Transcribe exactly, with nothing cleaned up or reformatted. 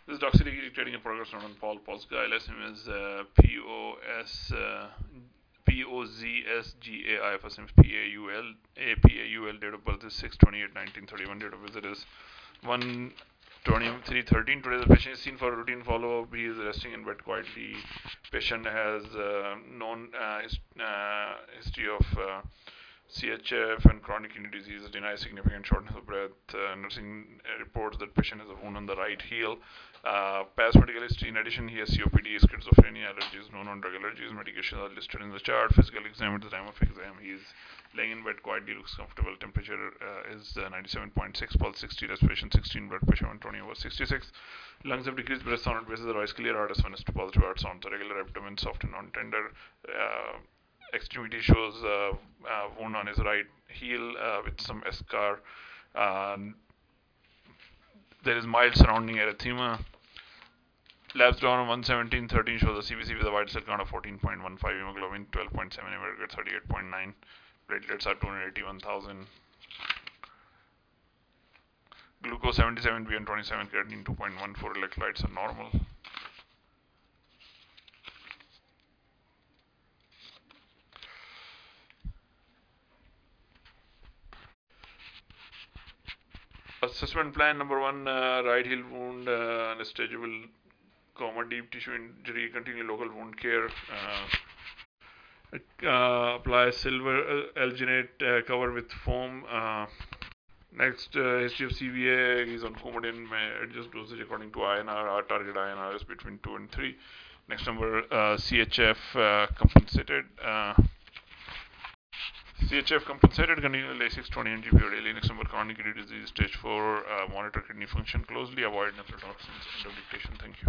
This is doxycycline in progress known on Paul Polska. L S M is uh, P O S uh, P O Z S G A I. First name is P A U L A P A U L. Date of birth is six twenty-eight nineteen thirty-one. Date of visit is one twenty-three thirteen. Today the patient is seen for routine follow-up. He is resting in bed quietly. Patient has uh, known uh, his, uh, history of uh, C H F and chronic kidney disease, denies significant shortness of breath. Uh, nursing uh, reports that patient has a wound on the right heel. Uh, past medical history. In addition, he has C O P D, schizophrenia, allergies, no non-drug allergies. Medications are listed in the chart. Physical exam at the time of exam. He is laying in bed quietly, looks comfortable. Temperature uh, is uh, ninety-seven point six, pulse sixty, respiration sixteen, blood pressure one twenty over sixty-six. Lungs have decreased, breath sound basis, otherwise clear. Heart is finished, positive heart sounds. Regular abdomen, soft and non-tender. Uh, extremity shows uh, uh, wound on his right heel uh, with some eschar. Uh, there is mild surrounding erythema. Labs drawn on one seventeen thirteen shows a C B C with a white cell count of fourteen point one five, hemoglobin twelve point seven, hematocrit thirty-eight point nine, platelets are two hundred eighty-one thousand, glucose seventy-seven, B N twenty-seven, creatinine two point one four, electrolytes are normal. Assessment plan number one, uh, right heel wound, uh, unstageable coma, deep tissue injury, continue local wound care. Uh, uh, apply silver uh, alginate uh, cover with foam. Uh, next, uh, history of C V A. He's on Coumadin. May adjust dosage according to I N R. Our target I N R is between two and three. Next number, uh, C H F uh, compensated. Uh, C H F compensated, continue Lasix twenty N G P daily. Next number, chronic kidney disease stage four. Uh, monitor kidney function closely. Avoid nephrotoxins. End of dictation. Thank you.